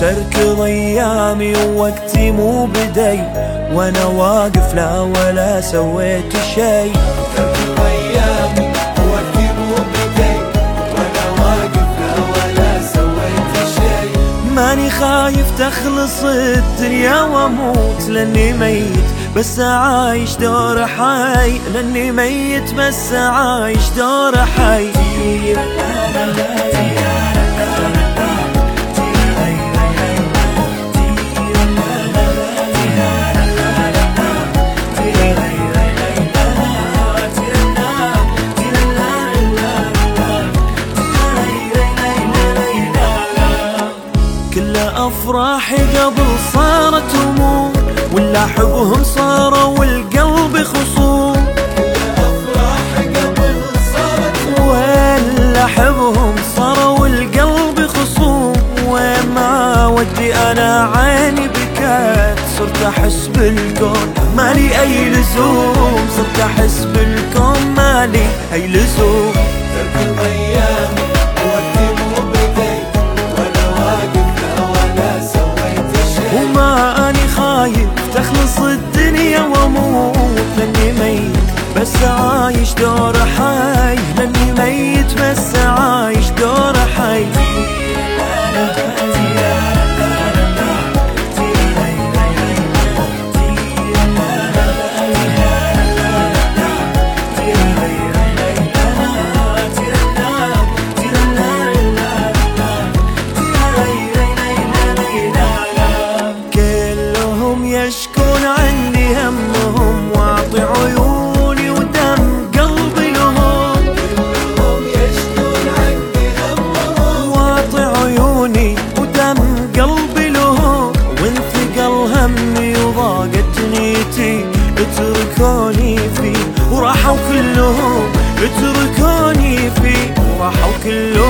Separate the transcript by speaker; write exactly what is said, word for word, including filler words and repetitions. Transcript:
Speaker 1: تركض ايامي ووقتي مو بدي، وانا واقف لا ولا سويت شي.
Speaker 2: تركض ايامي ووقتي مو بدي، وانا واقف لا ولا سويت شي.
Speaker 1: ماني خايف تخلص الدنيا واموت، لاني ميت بس عايش دور حي، لاني ميت بس عايش دور حي. كل أفراحي قبل صارت هموم، ولا حبهم صاروا والقلب خصوم.
Speaker 2: أفراحي قبل صارت هموم،
Speaker 1: ولا حبهم صاروا والقلب خصوم. وين ما ودي أنا عيني بكات، صرت أحس بالكون مالي أي لزوم، صرت أحس بالكون مالي أي لزوم.
Speaker 2: تركض ايامي ووقتي مو بدي، وانا واقف لا ولا سويت شي.
Speaker 1: وما أني خايف تخلص الدنيا واموت، لاني ميت بس عايش دور حي، لاني ميت بس عايش دور حي. كلهم يشكون عني همهم، واعطي عيوني ودم قلبي لهم.
Speaker 2: كلهم يشكون عني همهم،
Speaker 1: واعطي عيوني ودم قلبي لهم. وانثقل همي وضاقت نيتي، اتركوني فيه وراحوا كلهم، اتركوني فيه وراحوا كلهم.